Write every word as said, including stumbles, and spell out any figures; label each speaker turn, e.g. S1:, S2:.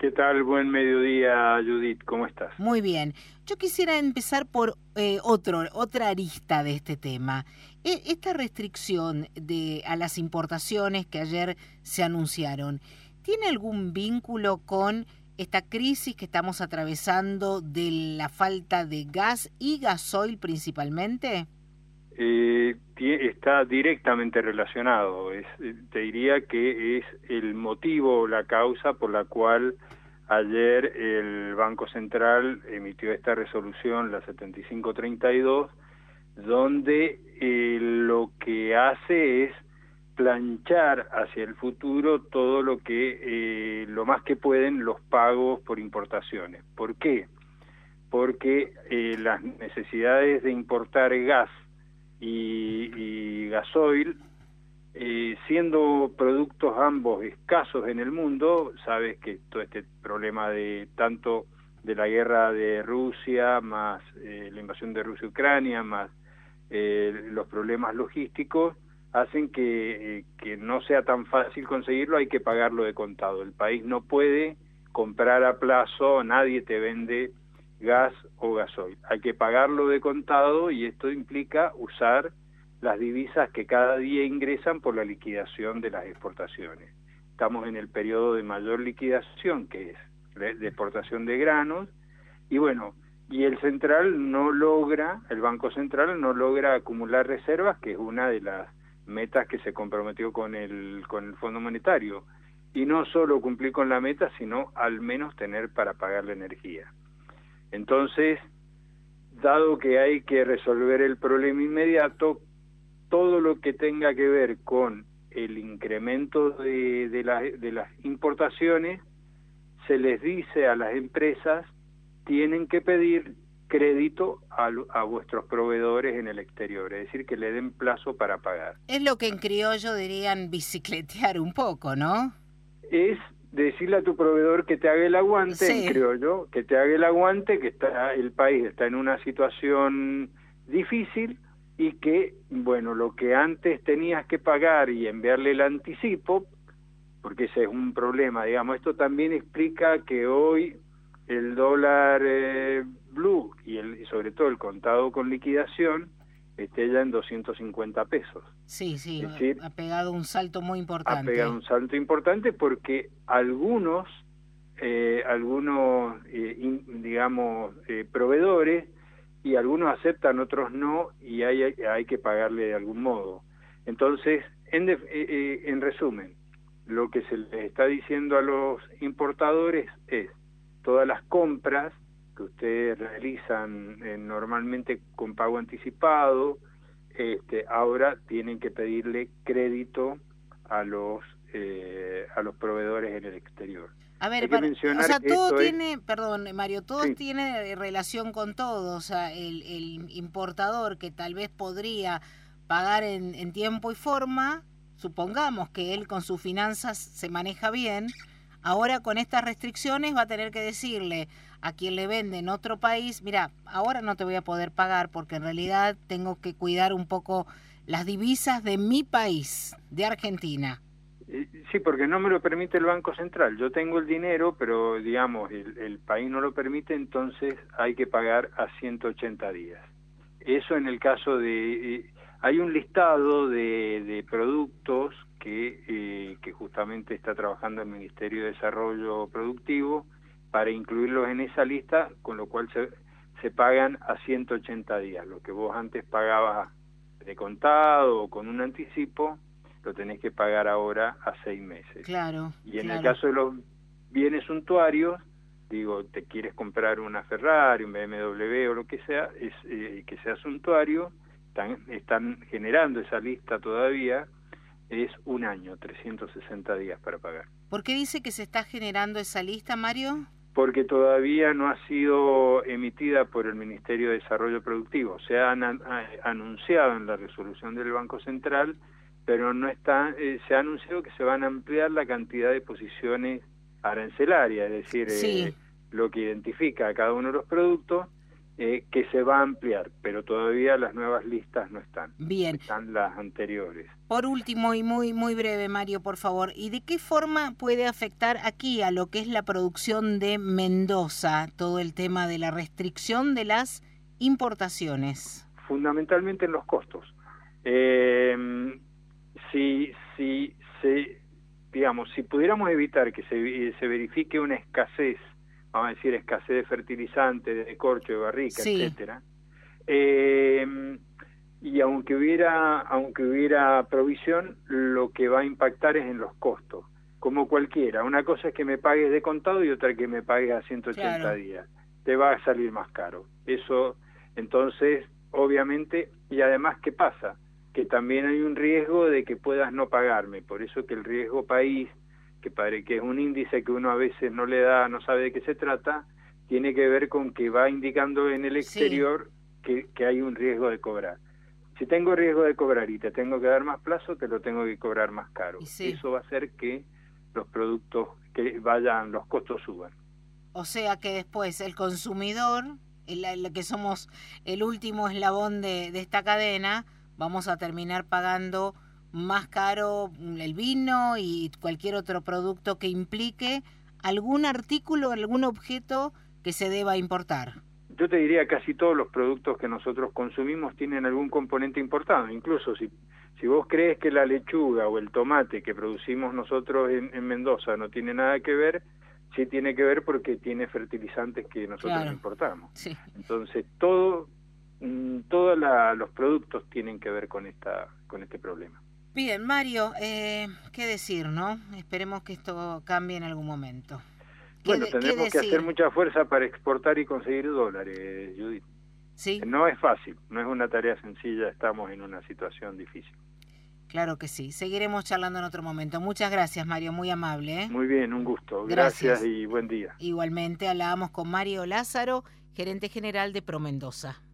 S1: ¿Qué tal? Buen mediodía, Judith. ¿Cómo estás?
S2: Muy bien. Yo quisiera empezar por eh, otro, otra arista de este tema. E- esta restricción de, a las importaciones que ayer se anunciaron, ¿tiene algún vínculo con esta crisis que estamos atravesando de la falta de gas y gasoil principalmente?
S1: Eh, está directamente relacionado. Es, te diría que es el motivo o la causa por la cual ayer el Banco Central emitió esta resolución, la setenta y cinco treinta y dos, donde eh, lo que hace es planchar hacia el futuro todo lo que, eh, lo más que pueden, los pagos por importaciones. ¿Por qué? Porque eh, las necesidades de importar gas y, y gasoil, eh, siendo productos ambos escasos en el mundo, sabes que todo este problema de tanto de la guerra de Rusia, más eh, la invasión de Rusia a Ucrania, más eh, los problemas logísticos, hacen que, eh, que no sea tan fácil conseguirlo, hay que pagarlo de contado. El país no puede comprar a plazo, nadie te vende gas o gasoil. Hay que pagarlo de contado y esto implica usar las divisas que cada día ingresan por la liquidación de las exportaciones. Estamos en el periodo de mayor liquidación, que es de exportación de granos, y bueno, y el central no logra, el Banco Central no logra acumular reservas, que es una de las metas que se comprometió con el, con el Fondo Monetario. Y no solo cumplir con la meta, sino al menos tener para pagar la energía. Entonces, dado que hay que resolver el problema inmediato, todo lo que tenga que ver con el incremento de, de, la, de las importaciones, se les dice a las empresas, tienen que pedir crédito a, a vuestros proveedores en el exterior, es decir, que le den plazo para pagar.
S2: Es lo que en criollo dirían bicicletear un poco, ¿no?
S1: Es decirle a tu proveedor que te haga el aguante,
S2: Sí.
S1: en criollo, que te haga el aguante, que está el país está en una situación difícil y que, bueno, lo que antes tenías que pagar y enviarle el anticipo, porque ese es un problema, digamos, esto también explica que hoy el dólar eh, blue y, el, y sobre todo el contado con liquidación esté ya en doscientos cincuenta pesos.
S2: Sí, sí,
S1: Es decir,
S2: ha pegado un salto muy importante.
S1: Ha pegado un salto importante porque algunos, eh, algunos eh, in, digamos, eh, proveedores, y algunos aceptan, otros no, y hay, hay que pagarle de algún modo. Entonces, en, de, eh, en resumen, lo que se les está diciendo a los importadores es, todas las compras que ustedes realizan eh, normalmente con pago anticipado, este, ahora tienen que pedirle crédito a los eh, a los proveedores en el exterior.
S2: A ver,
S1: Hay que
S2: para,
S1: mencionar
S2: o sea,
S1: que
S2: todo
S1: esto
S2: tiene,
S1: es...
S2: perdón, Mario, todo
S1: Sí.
S2: tiene relación con todo. O sea, el, el importador que tal vez podría pagar en, en tiempo y forma, supongamos que él con sus finanzas se maneja bien, ahora con estas restricciones va a tener que decirle a quien le vende en otro país, mira, ahora no te voy a poder pagar porque en realidad tengo que cuidar un poco las divisas de mi país, de Argentina.
S1: Sí, porque no me lo permite el Banco Central. Yo tengo el dinero, pero digamos, el, el país no lo permite, entonces hay que pagar a ciento ochenta días. Eso en el caso de... Eh, hay un listado de, de productos que, eh, que justamente está trabajando el Ministerio de Desarrollo Productivo para incluirlos en esa lista, con lo cual se, se pagan a ciento ochenta días. Lo que vos antes pagabas de contado o con un anticipo, lo tenés que pagar ahora a seis meses.
S2: Claro,
S1: y en
S2: claro.
S1: el caso de los bienes suntuarios, digo, te quieres comprar una Ferrari, un B M W o lo que sea, es eh, que sea suntuario, están, están generando esa lista todavía, es un año, trescientos sesenta días para pagar.
S2: ¿Por qué dice que se está generando esa lista, Mario?
S1: Porque todavía no ha sido emitida por el Ministerio de Desarrollo Productivo. Se ha anunciado en la resolución del Banco Central, pero no está, eh, se ha anunciado que se van a ampliar la cantidad de posiciones arancelarias, es decir,
S2: Sí.
S1: eh, lo que identifica a cada uno de los productos, eh, que se va a ampliar, pero todavía las nuevas listas no están.
S2: Bien.
S1: Están las anteriores.
S2: Por último y muy muy breve, Mario, por favor, ¿y de qué forma puede afectar aquí a lo que es la producción de Mendoza todo el tema de la restricción de las importaciones?
S1: Fundamentalmente en los costos. Eh, si, si, si, digamos, si pudiéramos evitar que se, se verifique una escasez, vamos a decir escasez de fertilizante, de corcho, de barrica,
S2: sí.
S1: etcétera, eh, y aunque hubiera, aunque hubiera provisión, lo que va a impactar es en los costos, como cualquiera. Una cosa es que me pagues de contado y otra que me pagues a ciento ochenta
S2: Claro.
S1: días. Te va a salir más caro. Eso, entonces, obviamente, y además, ¿qué pasa? Que también hay un riesgo de que puedas no pagarme. Por eso que el riesgo país, que, pare, que es un índice que uno a veces no le da, no sabe de qué se trata, tiene que ver con que va indicando en el exterior sí. que, que hay un riesgo de cobrar. Si tengo riesgo de cobrar y te tengo que dar más plazo, te lo tengo que cobrar más caro. Sí. Eso va a hacer que los productos, que vayan, los costos suban.
S2: O sea que después el consumidor, el, el que somos el último eslabón de, de esta cadena, vamos a terminar pagando más caro el vino y cualquier otro producto que implique algún artículo, algún objeto que se deba importar.
S1: Yo te diría casi todos los productos que nosotros consumimos tienen algún componente importado. Incluso si, si vos crees que la lechuga o el tomate que producimos nosotros en, en Mendoza no tiene nada que ver, sí tiene que ver porque tiene fertilizantes que nosotros claro. importamos. Sí. Entonces, todo, todos los productos tienen que ver con esta con este problema.
S2: Bien, Mario, eh, ¿qué decir, no? Esperemos que esto cambie en algún momento.
S1: Bueno, tendremos que hacer mucha fuerza para exportar y conseguir dólares, Judith.
S2: Sí.
S1: No es fácil, no es una tarea sencilla, estamos en una situación difícil.
S2: Claro que sí. Seguiremos charlando en otro momento. Muchas gracias, Mario, muy amable, ¿eh?
S1: Muy bien, un gusto. Gracias, gracias y buen día.
S2: Igualmente, hablábamos con Mario Lázaro, gerente general de ProMendoza.